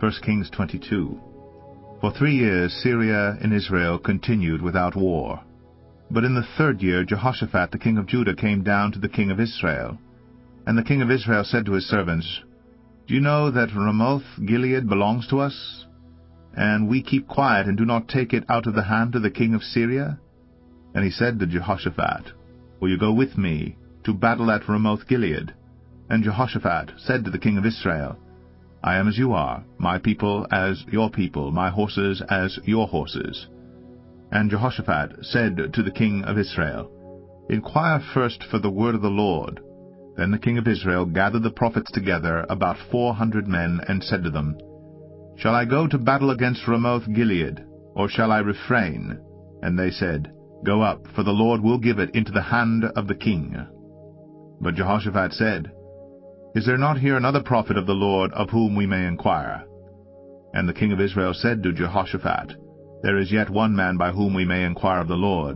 1 Kings 22. For 3 years Syria and Israel continued without war. But in the 3rd year Jehoshaphat the king of Judah came down to the king of Israel. And the king of Israel said to his servants, Do you know that Ramoth-Gilead belongs to us? And we keep quiet and do not take it out of the hand of the king of Syria? And he said to Jehoshaphat, Will you go with me to battle at Ramoth-Gilead? And Jehoshaphat said to the king of Israel, I am as you are, my people as your people, my horses as your horses. And Jehoshaphat said to the king of Israel, Inquire first for the word of the Lord. Then the king of Israel gathered the prophets together, about 400 men, and said to them, Shall I go to battle against Ramoth-Gilead, or shall I refrain? And they said, Go up, for the Lord will give it into the hand of the king. But Jehoshaphat said, Is there not here another prophet of the Lord of whom we may inquire? And the king of Israel said to Jehoshaphat, There is yet one man by whom we may inquire of the Lord,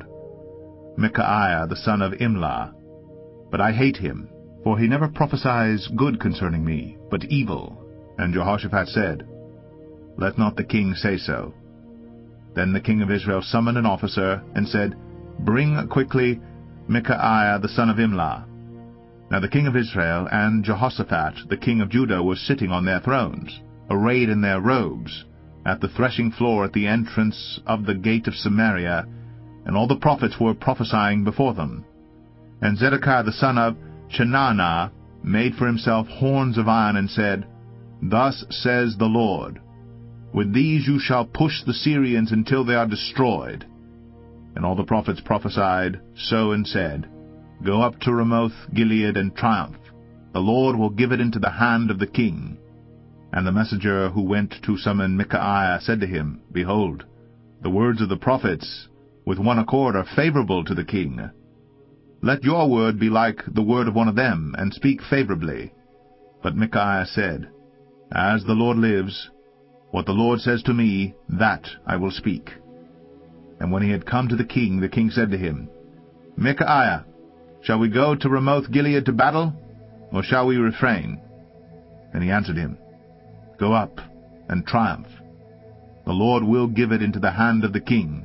Micaiah the son of Imlah. But I hate him, for he never prophesies good concerning me, but evil. And Jehoshaphat said, Let not the king say so. Then the king of Israel summoned an officer, and said, Bring quickly Micaiah the son of Imlah. Now the king of Israel and Jehoshaphat the king of Judah were sitting on their thrones, arrayed in their robes, at the threshing floor at the entrance of the gate of Samaria, and all the prophets were prophesying before them. And Zedekiah the son of Chenaanah made for himself horns of iron, and said, Thus says the Lord, With these you shall push the Syrians until they are destroyed. And all the prophets prophesied so and said, Go up to Ramoth-Gilead and triumph. The Lord will give it into the hand of the king. And the messenger who went to summon Micaiah said to him, Behold, the words of the prophets with one accord are favorable to the king. Let your word be like the word of one of them, and speak favorably. But Micaiah said, As the Lord lives, what the Lord says to me, that I will speak. And when he had come to the king said to him, Micaiah, shall we go to Ramoth-Gilead to battle, or shall we refrain? And he answered him, Go up and triumph. The Lord will give it into the hand of the king.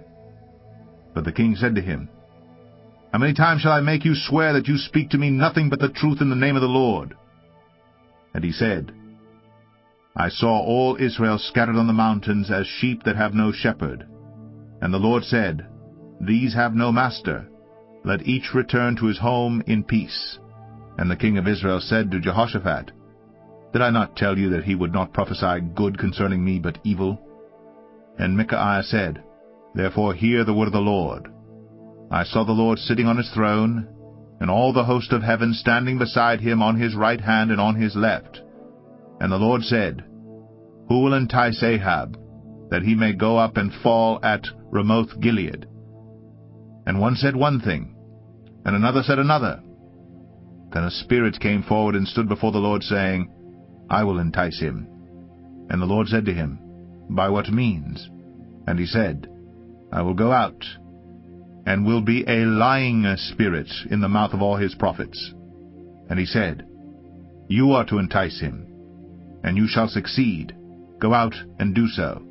But the king said to him, How many times shall I make you swear that you speak to me nothing but the truth in the name of the Lord? And he said, I saw all Israel scattered on the mountains as sheep that have no shepherd. And the Lord said, These have no master. Let each return to his home in peace. And the king of Israel said to Jehoshaphat, Did I not tell you that he would not prophesy good concerning me, but evil? And Micaiah said, Therefore hear the word of the Lord. I saw the Lord sitting on his throne, and all the host of heaven standing beside him on his right hand and on his left. And the Lord said, Who will entice Ahab, that he may go up and fall at Ramoth-Gilead? And one said one thing, and another said another. Then a spirit came forward and stood before the Lord, saying, I will entice him. And the Lord said to him, By what means? And he said, I will go out, and will be a lying spirit in the mouth of all his prophets. And he said, You are to entice him, and you shall succeed. Go out and do so.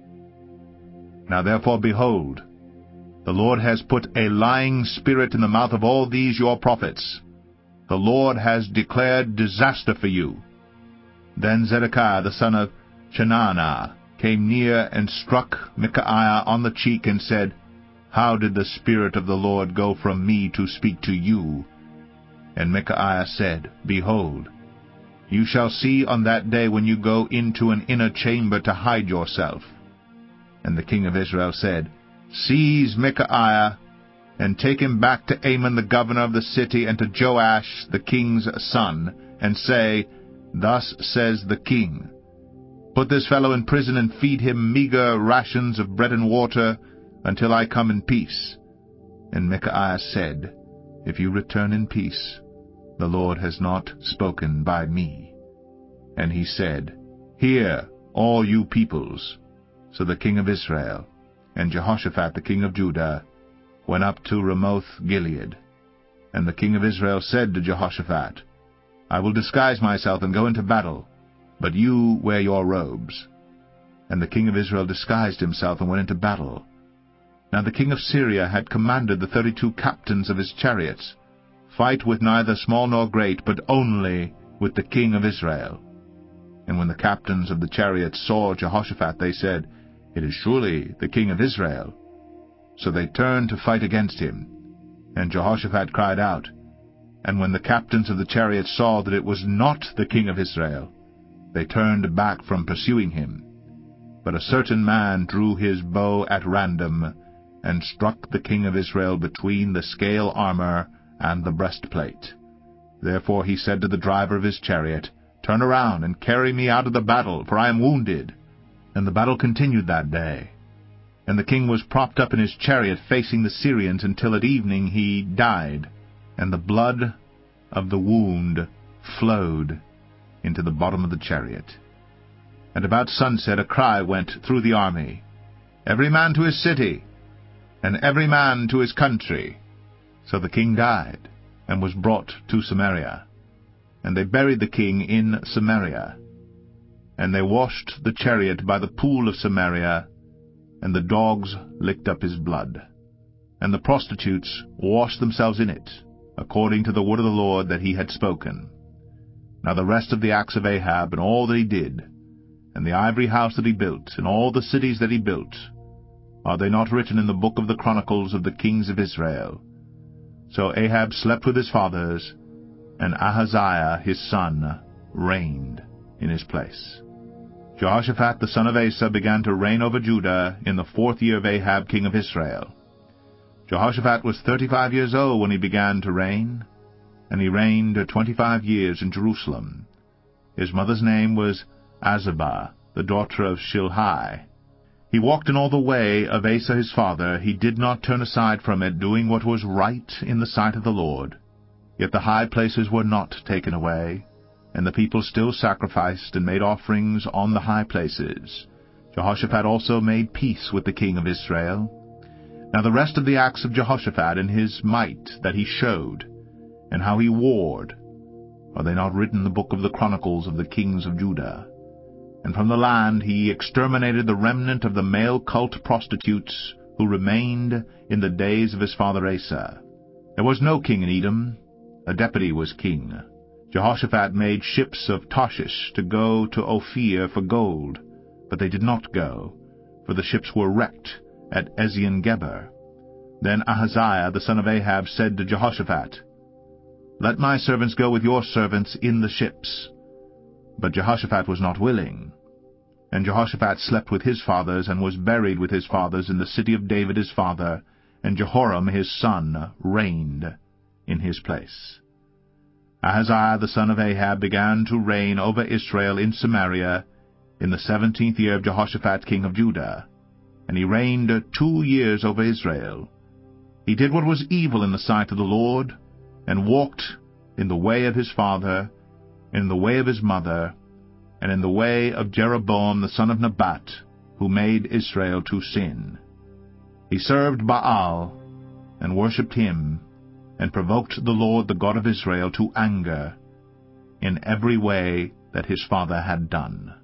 Now therefore, behold, the Lord has put a lying spirit in the mouth of all these your prophets. The Lord has declared disaster for you. Then Zedekiah the son of Chenaanah came near and struck Micaiah on the cheek, and said, How did the Spirit of the Lord go from me to speak to you? And Micaiah said, Behold, you shall see on that day when you go into an inner chamber to hide yourself. And the king of Israel said, Seize Micaiah, and take him back to Amon the governor of the city, and to Joash the king's son, and say, Thus says the king, Put this fellow in prison, and feed him meager rations of bread and water, until I come in peace. And Micaiah said, If you return in peace, the Lord has not spoken by me. And he said, Hear, all you peoples. So the king of Israel and Jehoshaphat the king of Judah went up to Ramoth-Gilead. And the king of Israel said to Jehoshaphat, I will disguise myself and go into battle, but you wear your robes. And the king of Israel disguised himself and went into battle. Now the king of Syria had commanded the 32 captains of his chariots, Fight with neither small nor great, but only with the king of Israel. And when the captains of the chariots saw Jehoshaphat, they said, It is surely the king of Israel. So they turned to fight against him. And Jehoshaphat cried out. And when the captains of the chariots saw that it was not the king of Israel, they turned back from pursuing him. But a certain man drew his bow at random, and struck the king of Israel between the scale armor and the breastplate. Therefore he said to the driver of his chariot, Turn around and carry me out of the battle, for I am wounded. And the battle continued that day. And the king was propped up in his chariot facing the Syrians until at evening he died, and the blood of the wound flowed into the bottom of the chariot. And about sunset a cry went through the army, Every man to his city, and every man to his country. So the king died, and was brought to Samaria. And they buried the king in Samaria. And they washed the chariot by the pool of Samaria, and the dogs licked up his blood. And the prostitutes washed themselves in it, according to the word of the Lord that he had spoken. Now the rest of the acts of Ahab, and all that he did, and the ivory house that he built, and all the cities that he built, are they not written in the book of the Chronicles of the kings of Israel? So Ahab slept with his fathers, and Ahaziah his son reigned in his place. Jehoshaphat the son of Asa began to reign over Judah in the 4th year of Ahab king of Israel. Jehoshaphat was 35 years old when he began to reign, and he reigned 25 years in Jerusalem. His mother's name was Azubah, the daughter of Shilhi. He walked in all the way of Asa his father. He did not turn aside from it, doing what was right in the sight of the Lord. Yet the high places were not taken away, and the people still sacrificed and made offerings on the high places. Jehoshaphat also made peace with the king of Israel. Now the rest of the acts of Jehoshaphat, and his might that he showed, and how he warred, are they not written in the book of the Chronicles of the kings of Judah? And from the land he exterminated the remnant of the male cult prostitutes who remained in the days of his father Asa. There was no king in Edom. A deputy was king. Jehoshaphat made ships of Tarshish to go to Ophir for gold, but they did not go, for the ships were wrecked at Ezion-Geber. Then Ahaziah the son of Ahab said to Jehoshaphat, Let my servants go with your servants in the ships. But Jehoshaphat was not willing. And Jehoshaphat slept with his fathers, and was buried with his fathers in the city of David his father, and Jehoram his son reigned in his place. Ahaziah the son of Ahab began to reign over Israel in Samaria in the 17th year of Jehoshaphat king of Judah, and he reigned 2 years over Israel. He did what was evil in the sight of the Lord, and walked in the way of his father, in the way of his mother, and in the way of Jeroboam the son of Nebat, who made Israel to sin. He served Baal, and worshipped him, and provoked the Lord the God of Israel to anger in every way that his father had done.